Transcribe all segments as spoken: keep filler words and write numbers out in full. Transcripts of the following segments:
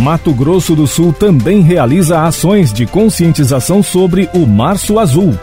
Mato Grosso do Sul também realiza ações de conscientização sobre o Março Azul.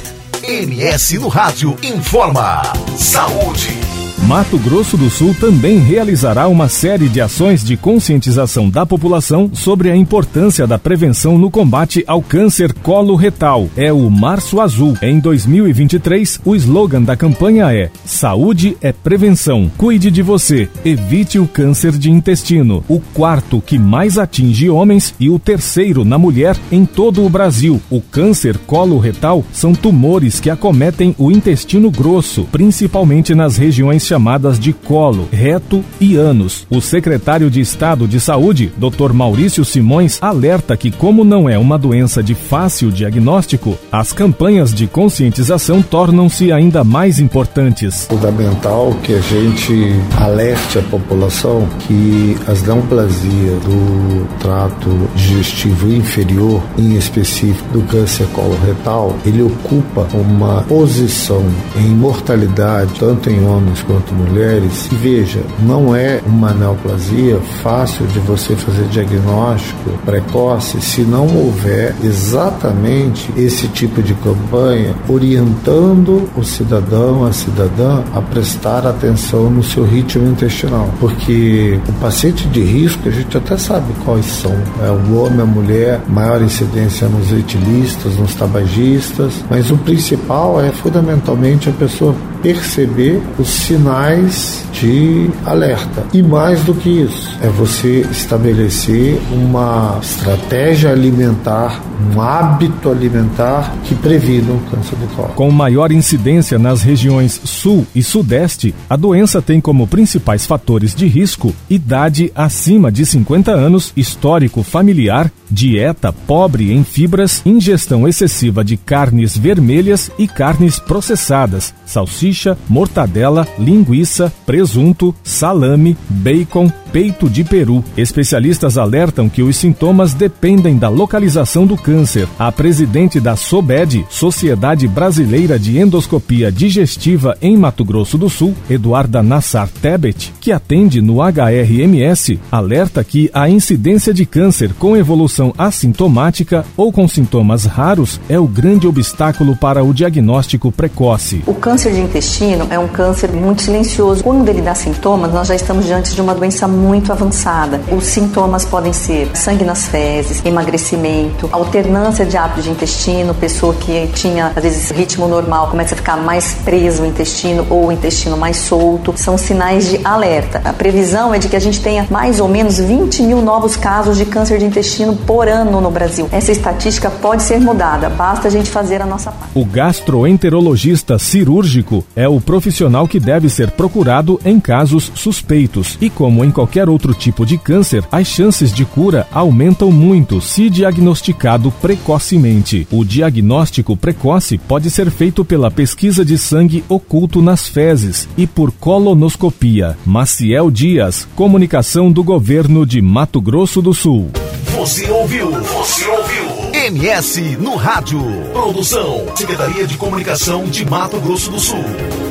M S no Rádio informa. Saúde. Mato Grosso do Sul também realizará uma série de ações de conscientização da população sobre a importância da prevenção no combate ao câncer colo-retal. É o Março Azul. Em dois mil e vinte e três, o slogan da campanha é: Saúde é prevenção. Cuide de você. Evite o câncer de intestino. O quarto que mais atinge homens e o terceiro na mulher em todo o Brasil. O câncer colo-retal são tumores que acometem o intestino grosso, principalmente nas regiões chamadas de colo, reto e ânus. O secretário de Estado de Saúde, doutor Maurício Simões, alerta que, como não é uma doença de fácil diagnóstico, as campanhas de conscientização tornam-se ainda mais importantes. Fundamental que a gente alerte a população que as neoplasias do trato digestivo inferior, em específico do câncer coloretal, ele ocupa uma posição em mortalidade, tanto em homens quanto mulheres. E veja, não é uma neoplasia fácil de você fazer diagnóstico precoce se não houver exatamente esse tipo de campanha orientando o cidadão, a cidadã a prestar atenção no seu ritmo intestinal, porque o paciente de risco a gente até sabe quais são, é o homem, a mulher, maior incidência nos etilistas, nos tabagistas, mas o principal é fundamentalmente a pessoa perceber os sinais de alerta. E mais do que isso, é você estabelecer uma estratégia alimentar, um hábito alimentar que previna o câncer de colo. Com maior incidência nas regiões sul e sudeste, a doença tem como principais fatores de risco idade acima de cinquenta anos, histórico familiar, dieta pobre em fibras, ingestão excessiva de carnes vermelhas e carnes processadas, salsicha, mortadela, linguiça, presunto, salame, bacon, peito de peru. Especialistas alertam que os sintomas dependem da localização do câncer. A presidente da SOBED, Sociedade Brasileira de Endoscopia Digestiva em Mato Grosso do Sul, Eduarda Nassar Tebet, que atende no H R M S, alerta que a incidência de câncer com evolução assintomática ou com sintomas raros é o grande obstáculo para o diagnóstico precoce. O câncer de intestino é um câncer muito silencioso. Quando ele dá sintomas, nós já estamos diante de uma doença muito avançada. Os sintomas podem ser sangue nas fezes, emagrecimento, alternância de hábitos de intestino, pessoa que tinha, às vezes, ritmo normal, começa a ficar mais preso o intestino ou o intestino mais solto. São sinais de alerta. A previsão é de que a gente tenha mais ou menos vinte mil novos casos de câncer de intestino por ano no Brasil. Essa estatística pode ser mudada, basta a gente fazer a nossa parte. O gastroenterologista cirúrgico é o profissional que deve ser procurado em casos suspeitos. E como em qualquer outro tipo de câncer, as chances de cura aumentam muito se diagnosticado precocemente. O diagnóstico precoce pode ser feito pela pesquisa de sangue oculto nas fezes e por colonoscopia. Maciel Dias, comunicação do governo de Mato Grosso do Sul. Você ouviu? Você ouviu? M S no Rádio. Produção, Secretaria de Comunicação de Mato Grosso do Sul.